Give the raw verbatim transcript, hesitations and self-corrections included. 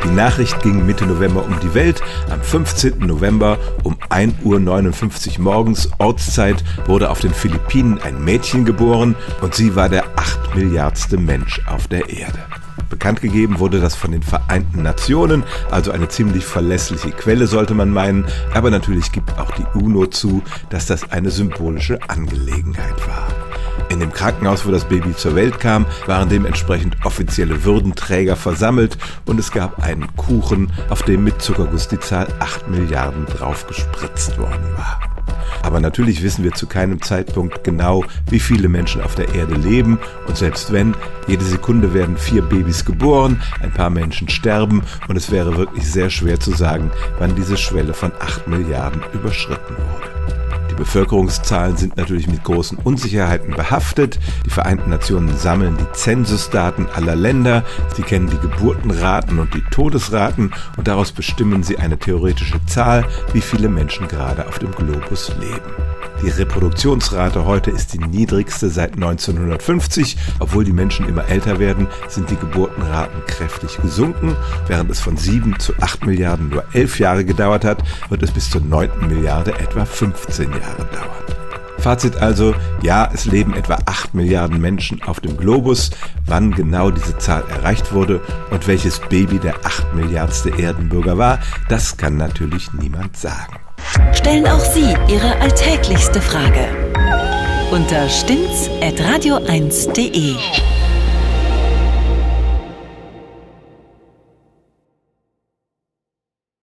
Die Nachricht ging Mitte November um die Welt. Am fünfzehnten November um ein Uhr neunundfünfzig morgens Ortszeit wurde auf den Philippinen ein Mädchen geboren und sie war der acht Milliardste Mensch auf der Erde. Bekannt gegeben wurde das von den Vereinten Nationen, also eine ziemlich verlässliche Quelle sollte man meinen, aber natürlich gibt auch die UNO zu, dass das eine symbolische Angelegenheit war. In dem Krankenhaus, wo das Baby zur Welt kam, waren dementsprechend offizielle Würdenträger versammelt und es gab einen Kuchen, auf dem mit Zuckerguss die Zahl acht Milliarden drauf gespritzt worden war. Aber natürlich wissen wir zu keinem Zeitpunkt genau, wie viele Menschen auf der Erde leben und selbst wenn, jede Sekunde werden vier Babys geboren, ein paar Menschen sterben und es wäre wirklich sehr schwer zu sagen, wann diese Schwelle von acht Milliarden überschritten wurde. Die Bevölkerungszahlen sind natürlich mit großen Unsicherheiten behaftet. Die Vereinten Nationen sammeln die Zensusdaten aller Länder. Sie kennen die Geburtenraten und die Todesraten und daraus bestimmen sie eine theoretische Zahl, wie viele Menschen gerade auf dem Globus leben. Die Reproduktionsrate heute ist die niedrigste seit neunzehnhundertfünfzig. Obwohl die Menschen immer älter werden, sind die Geburtenraten kräftig gesunken. Während es von sieben zu acht Milliarden nur elf Jahre gedauert hat, wird es bis zur neunten Milliarde etwa fünfzehn Jahre dauern. Fazit also, ja, es leben etwa acht Milliarden Menschen auf dem Globus. Wann genau diese Zahl erreicht wurde und welches Baby der acht Milliardste Erdenbürger war, das kann natürlich niemand sagen. Stellen auch Sie Ihre alltäglichste Frage unter stimmt's at radio eins punkt de.